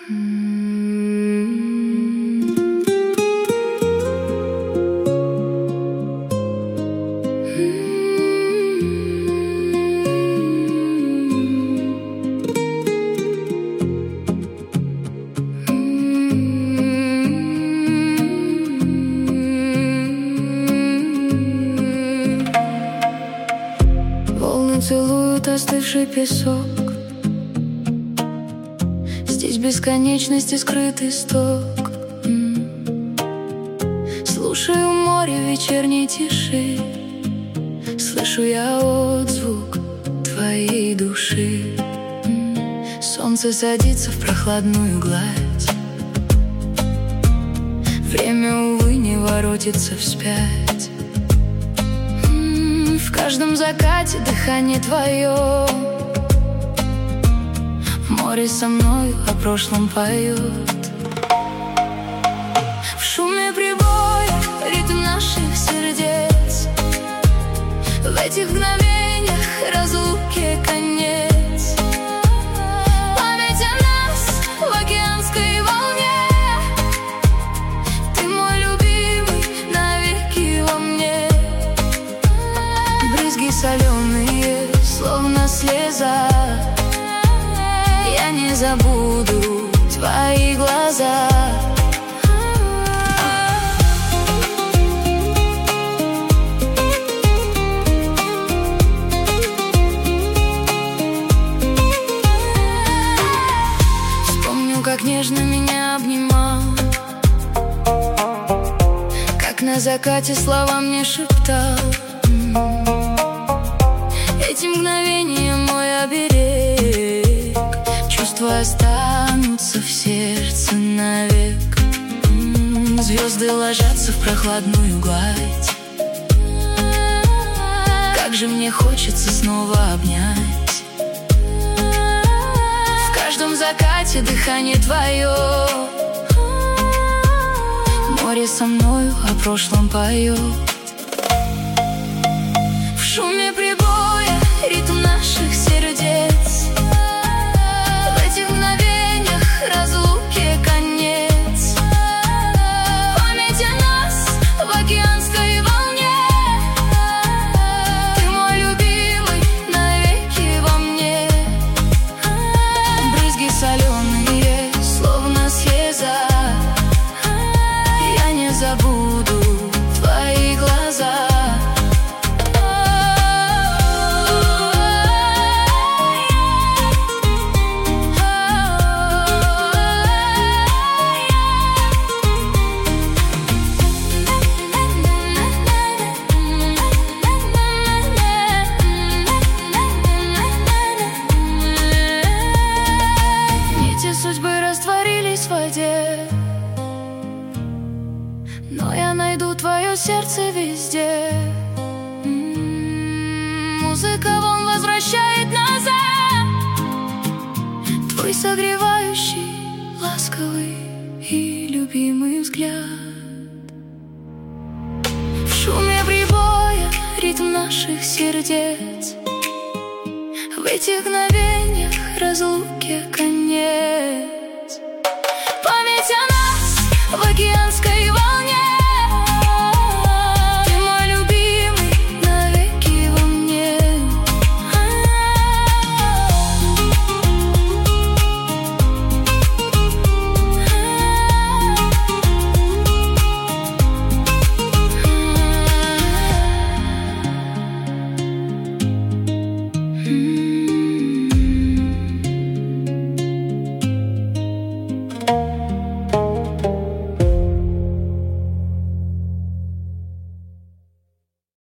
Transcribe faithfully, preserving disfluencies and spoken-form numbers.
Волны целуют остывший песок. Здесь бесконечности скрытый сток. Слушаю море в вечерней тиши. Слышу я отзвук твоей души. Солнце садится в прохладную гладь. Время, увы, не воротится вспять. В каждом закате дыхание твое. Море со мною о прошлом поет. В шуме прибоя ритм наших сердец. В этих мгновениях разлуки конец. Память о нас в океанской волне. Ты мой любимый навеки во мне. Брызги соленые, словно слеза. Я не забуду твои глаза. Вспомню, как нежно меня обнимал, как на закате слова мне шептал. Эти мгновения мой оберег. Чувства останутся в сердце навек. Звезды ложатся в прохладную гладь. Как же мне хочется снова обнять. В каждом закате дыхание твое. Море со мною о прошлом поет. В шуме прибоя ритм наших сердец. В этих мгновениях разлуки конец. Память о нас в океанской волне. Ты мой любимый навеки во мне. Брызги соленые, словно слеза. Я не забуду твои глаза. Судьбы растворились в воде, но я найду твое сердце везде. М-м-м, музыка волн возвращает назад. Твой согревающий, ласковый и любимый взгляд. В шуме прибоя ритм наших сердец. В этих мгновениях разлуки конец.